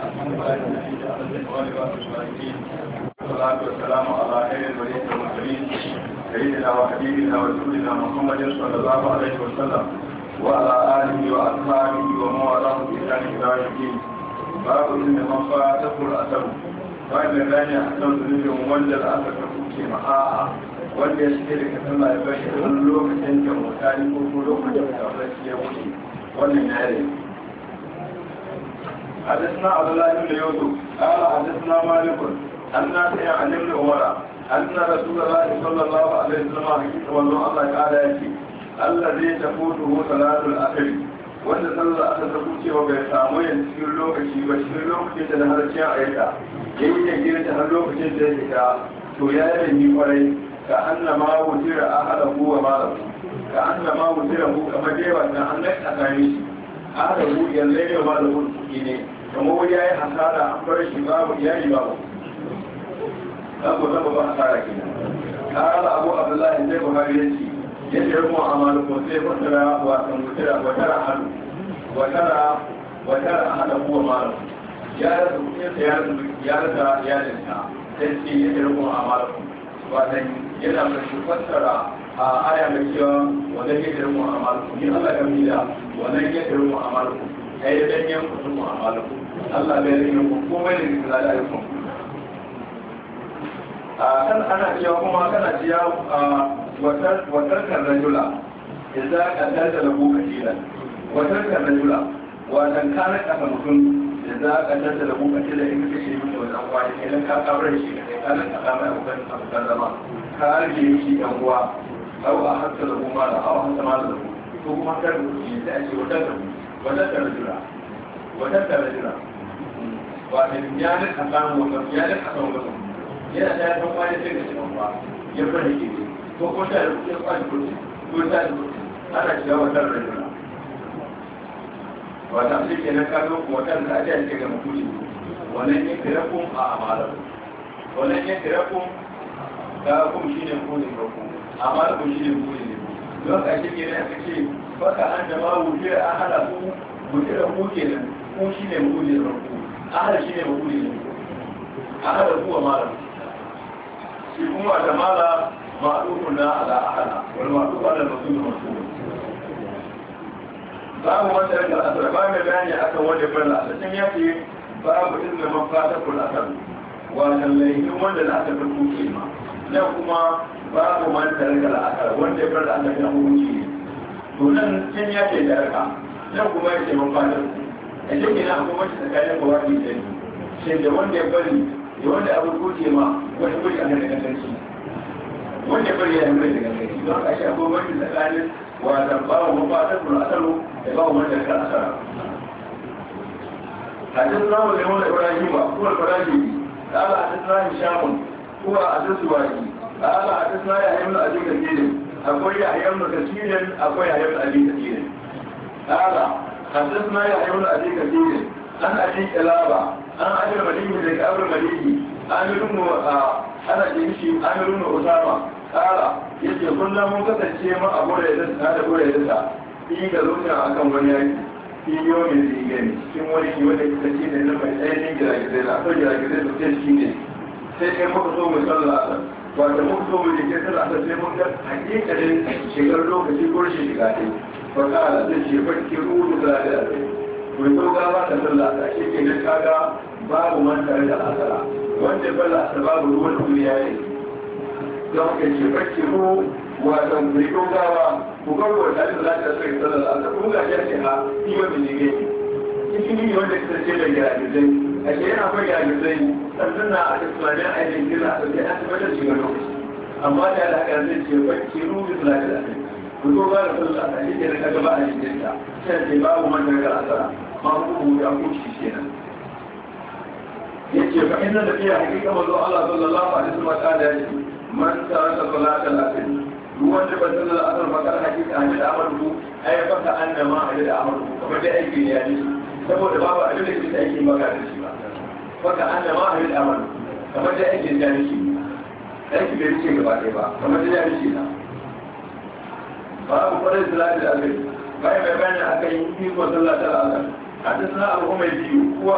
والصلاة والسلام على خير الوليد المرسلين سيدنا وحبيبنا ورسولنا محمد صلى الله عليه وسلم وعلى آله وأصحابه ومن والاه بإحسان إلى يوم الدين. باب إن من فاته الأثر فإن الثاني أحسن ذنوب وجد الأثر في معاها wanda ya shige da kasan mai bashi wani lokacin da mutane ko lokacin da kafin ya wuce wannan ya yi. حدثنا عبد الله بن يوسف قال حدثنا مالك أن نافع عن ابن عمر أن رسول الله صلى الله عليه وسلم حكيت والله الله تعالى يكي الذي تفوته صلاة الأخر وأن صلى الله عليه وسلم وبيسامو ينسكي اللوكشي وشكي اللوكشي تنهرشي عيدا يجي تهلوكشي تهلكا تويا يجي قري كأنما وزير أهله وماله كأنما وزيره كما جيبا أنك أتانيش أهله يلين وماله إني كما وجاء حسارة أمبر الشباب يالي بابه أبو ذنب حسارة كنا قال أبو عبد الله إنه بخاريتي يجرم أعمالكم سيف وترى وترى أهله وماله يارة يالنها تنسي يجرم أعمالكم watan yana mai fassara a aya mai cewa wannan ya dirmu amalukum ni Allah ya mila wannan ya dirmu amalukum ai dan yan kutum amalukum Allah bai rike ku komai da da ayyukan kan ana cewa kuma kana cewa watar kan rajula idza qadalta lahu qatilan watar kan rajula watan kana kasa mutum idza qadalta lahu qatilan in kace mutum wannan kwani idan ka kabar shi kana ka mai abokan zama ka rage shi yan uwa au a hatta da kuma da au hatta ma da ko kuma kar shi da ake wata rajula wata ya ne ka samu wata ya ne ka samu wata yana da yan kwani sai da shi ba ya fara shi ko ta da kuɗi ko ta da ana cewa wata rajula wata shi kenan ka zo wata da ake ga mutum wannan ne kirakun a amalar wannan ya kira kun ga kun shi ne kone farko amma da kun shi ne kone ne don ka shi kenan ka ce baka an da ma wuce a hada ku wuce da ku kenan ku shi ne kone farko a hada shi ne kone ne a hada ku wa mala shi kuma da mala ma'rufun na ala ahada wal ma'ruf ala rasul rasul babu wanda da asara ba mai bayani akan wanda balla sun yace babu inda man fata kul asar wannan laifin wanda da aka fi kuke ma na kuma babu man tarika la'akar wanda ya farda aka fi hukunci ne to nan can ya ce tarika nan kuma ya ce man fadar a cikin na kuma wacce tsakanin kawai da ni shi da wanda ya bari da wanda abu kuke ma wata kuri an da kasance wanda ya bari ya yi da kasance don a shi akwai wanda tsakanin wata babu man fadar kula asaru da babu man tarika asara حدثنا وليون إبراهيم هو الفراجي قال حدثنا هشام هو الدستوائي قال حدثنا يحيى بن ابي كثير اقول يحيى بن كثير اقول يحيى بن ابي كثير قال حدثنا يحيى بن ابي كثير عن ابي كلابه عن ابي المليك بن ابي المليك عامر بن انا جيشي عامر بن اسامه قال yace kullum mun kasance ma abu da yadda da gore yadda yi ga zuciya akan wani yaki yiwu mai zigani cikin wani yi wanda kuka ce da nan mai tsayin giragizai da akwai giragizai da ke shi ne sai kai muka so mu sallah a wata muka so mu jikin sallah a sai mun ga hakikalin shigar lokaci ko shi shiga ne ba ka ala zai ce farki ruhu da da mai so gaba da sallah a shi ke nan kaga babu man tare da asara wanda bala ta babu ruwan duniya ne don ka ce farki ruhu wata mai so gaba ku kawo da za ta sai sallar Allah kuma ga jace ha shi wanda ne ne shi ne wanda ke ce da giragizai a ce yana akwai giragizai sannan na a tsananin aikin gina a sai an tabbatar shi ga lokaci amma da alaka zai ce bacci ruhu da lafiya ku zo ba da sallar Allah shi ke da kaga ba a cikin ta sai ce babu man daga asara ma ku da ku shi kenan yace fa inna da fiya hakika manzo Allah sallallahu alaihi wasallam ta da shi man taraka salatal asr ruwan da ba sallar asar bakar hakika a da amurku ai baka an da ma a da amurku kamar da aiki ne ya ne saboda babu abin da ke aiki baka da shi ba baka an da ma a da amurku kamar da aiki da ne shi aiki bai ce gaba ɗaya ba kamar da ya ne shi na babu kwarar sallar da asar bayan mai bayan akan yi ikon sallar asar a ta sana abu mai biyu